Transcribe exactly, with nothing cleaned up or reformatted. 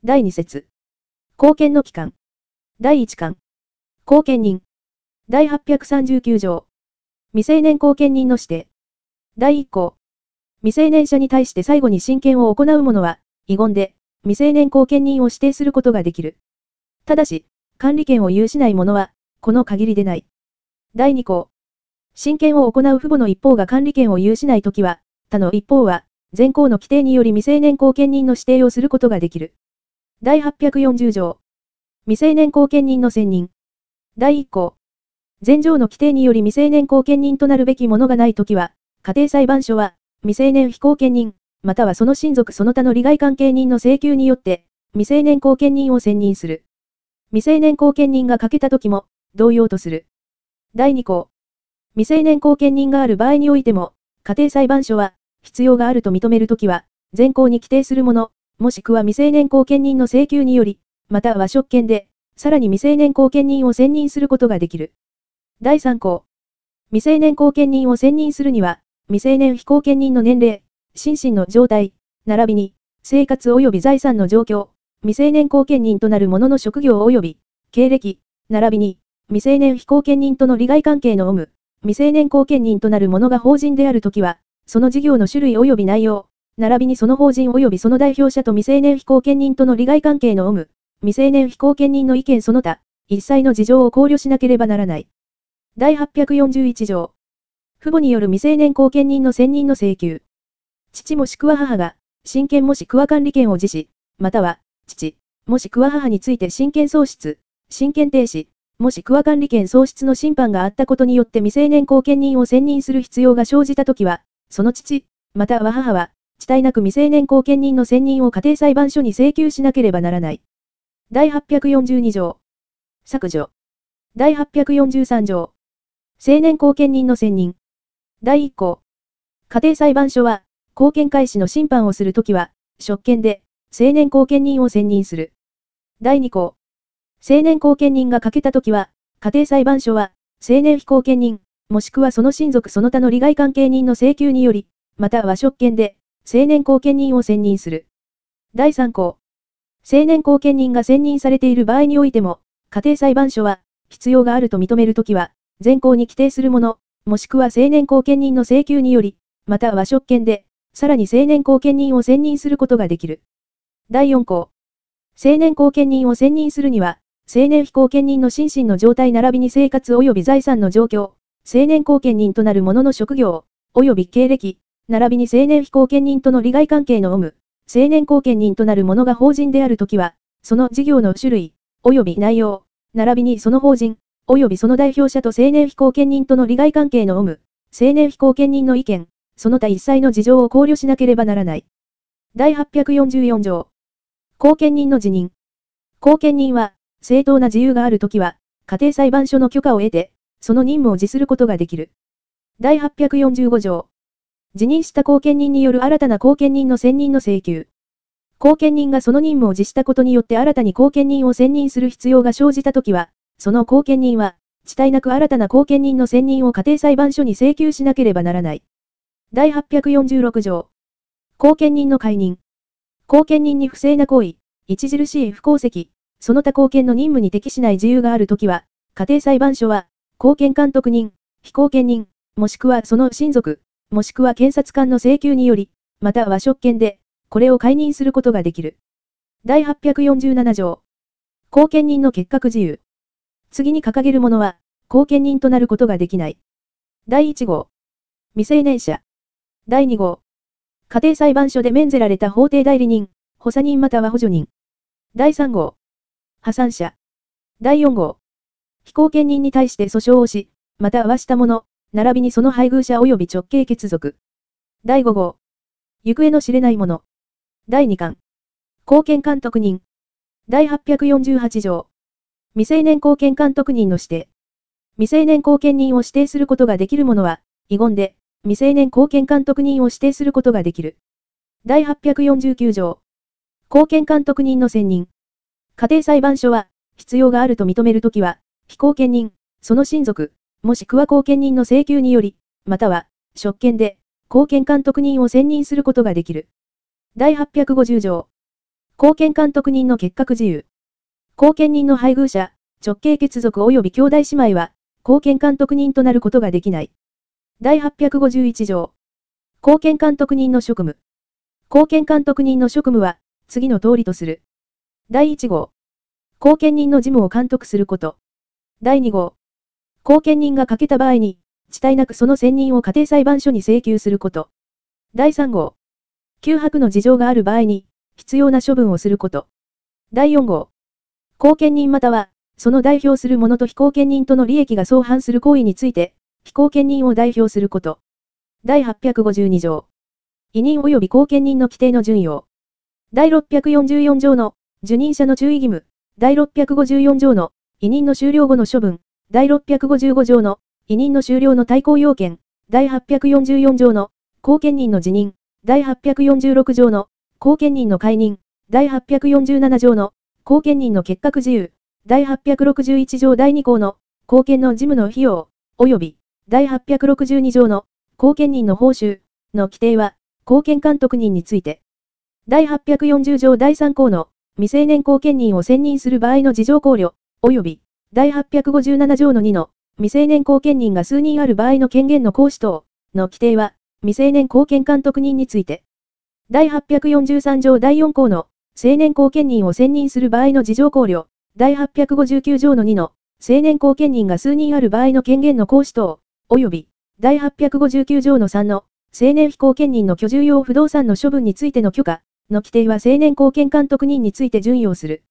だいに節。後見の期間。だいいち巻。後見人。だいはっぴゃくさんじゅうきゅう条。未成年後見人の指定。だいいっ項。未成年者に対して最後に親権を行う者は、遺言で、未成年後見人を指定することができる。ただし、管理権を有しない者は、この限りでない。だいに項。親権を行う父母の一方が管理権を有しないときは、他の一方は、前項の規定により未成年後見人の指定をすることができる。だいはっぴゃくよんじゅう条。未成年後見人の選任。だいいっ項。前条の規定により未成年後見人となるべきものがないときは、家庭裁判所は、未成年非後見人、またはその親族その他の利害関係人の請求によって、未成年後見人を選任する。未成年後見人が欠けたときも、同様とする。だいに項。未成年後見人がある場合においても、家庭裁判所は、必要があると認めるときは、前項に規定するもの、もしくは未成年後見人の請求により、または職権で、さらに未成年後見人を選任することができる。だいさん項。未成年後見人を選任するには、未成年非後見人の年齢、心身の状態、並びに、生活及び財産の状況、未成年後見人となる者の職業及び、経歴、並びに、未成年非後見人との利害関係の有無、未成年後見人となる者が法人であるときは、その事業の種類及び内容、並びにその法人及びその代表者と未成年非後見人との利害関係の有無、未成年非後見人の意見その他、一切の事情を考慮しなければならない。だいはっぴゃくよんじゅういち条。父母による未成年後見人の選任の請求。父もしくは母が、親権もしくは管理権を辞し、または、父、もしくは母について親権喪失、親権停止、もしくは管理権喪失の審判があったことによって未成年後見人を選任する必要が生じたときは、その父、または母は、遅滞なく未成年後見人の選任を家庭裁判所に請求しなければならない。だいはっぴゃくよんじゅうに条。削除。だいはっぴゃくよんじゅうさん条。成年後見人の選任。だいいっ項。家庭裁判所は、後見開始の審判をするときは、職権で、成年後見人を選任する。だいに項。成年後見人が欠けたときは、家庭裁判所は、成年非後見人、もしくはその親族その他の利害関係人の請求により、または職権で、成年後見人を選任する。だいさん項。成年後見人が選任されている場合においても、家庭裁判所は、必要があると認めるときは、前項に規定するもの、もしくは成年後見人の請求により、または職権で、さらに成年後見人を選任することができる。だいよん項。成年後見人を選任するには、成年非後見人の心身の状態並びに生活及び財産の状況、成年後見人となる者の職業、及び経歴、並びに成年非後見人との利害関係の有無、成年後見人となる者が法人であるときは、その事業の種類、及び内容、並びにその法人、及びその代表者と成年非後見人との利害関係の有無、成年非後見人の意見、その他一切の事情を考慮しなければならない。だいはっぴゃくよんじゅうよん条。後見人の辞任。後見人は、正当な自由があるときは、家庭裁判所の許可を得て、その任務を辞することができる。だいはっぴゃくよんじゅうご条。辞任した後見人による新たな後見人の選任の請求。後見人がその任務を辞したことによって新たに後見人を選任する必要が生じたときは、その後見人は、遅滞なく新たな後見人の選任を家庭裁判所に請求しなければならない。だいはっぴゃくよんじゅうろく条。後見人の解任。後見人に不正な行為、著しい不功績、その他後見の任務に適しない自由があるときは、家庭裁判所は、後見監督人、非後見人、もしくはその親族、もしくは検察官の請求により、または職権で、これを解任することができる。だいはっぴゃくよんじゅうなな条。後見人の結核自由。次に掲げる者は、後見人となることができない。だいいち号。未成年者。だいに号。家庭裁判所で免ぜられた法定代理人、補佐人または補助人。だいさん号。破産者。だいよん号。非後見人に対して訴訟をし、またはした者、並びにその配偶者及び直系血族。だいご号。行方の知れない者。だいに巻。後見監督人。だいはっぴゃくよんじゅうはち条。未成年後見監督人の指定。未成年後見人を指定することができる者は、遺言で、未成年後見監督人を指定することができる。だいはっぴゃくよんじゅうきゅう条。後見監督人の選任。家庭裁判所は、必要があると認めるときは、非後見人、その親族、もしくは後見人の請求により、または、職権で、後見監督人を選任することができる。だいはっぴゃくごじゅう条。 後見監督人の結核自由。後見人の配偶者、直系血族及び兄弟姉妹は、後見監督人となることができない。だいはっぴゃくごじゅういち条。後見監督人の職務。後見監督人の職務は、次の通りとする。だいいち号。後見人の事務を監督すること。だいに号。後見人が欠けた場合に、遅滞なくその選任を家庭裁判所に請求すること。だいさん号。窮迫の事情がある場合に、必要な処分をすること。だいよん号。後見人または、その代表する者と被後見人との利益が相反する行為について、被後見人を代表すること。だいはっぴゃくごじゅうに条。委任及び後見人の規定の準用。だいろっぴゃくよんじゅうよん条の、受任者の注意義務。だいろっぴゃくごじゅうよん条の、委任の終了後の処分。だいろっぴゃくごじゅうご条の、委任の終了の対抗要件。だいはっぴゃくよんじゅうよん条の、後見人の辞任。だいはっぴゃくよんじゅうろく条の、後見人の解任。だいはっぴゃくよんじゅうなな条の、後見人の結核自由。だいはっぴゃくろくじゅういち条だいに項の、後見の事務の費用、及び、だいはっぴゃくろくじゅうに条の、後見人の報酬、の規定は、後見監督人について。だいはっぴゃくよんじゅう条だいさん項の、未成年後見人を選任する場合の事情考慮、及び、だいはっぴゃくごじゅうなな条のにの、未成年後見人が数人ある場合の権限の行使等、の規定は、未成年後見監督人について。だいはっぴゃくよんじゅうさん条だいよん項の、成年後見人を選任する場合の事情考慮、だいはっぴゃくごじゅうきゅう条のにの、成年後見人が数人ある場合の権限の行使等、及び、だいはっぴゃくごじゅうきゅう条のさんの、成年非後見人の居住用不動産の処分についての許可、の規定は成年後見監督人について準用する。